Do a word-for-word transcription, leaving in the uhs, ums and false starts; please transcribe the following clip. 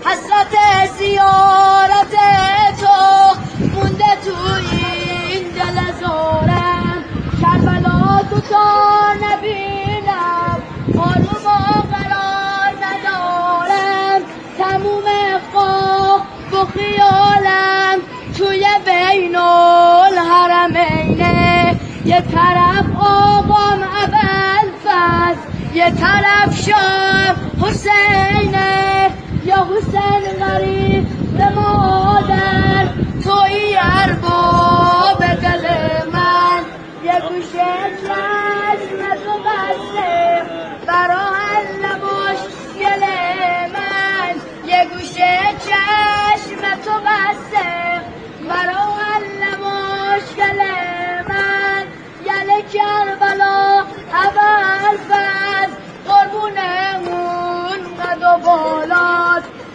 حسرت زیارت تو مونده تو این دل زارم، کربلا تو تا نبینم آروم و قرار ندارم، تموم خواب و خیالم توی بین الحرمینه، یه طرف آقام ابوالفضل یه طرف شاه حسینه، یا حسین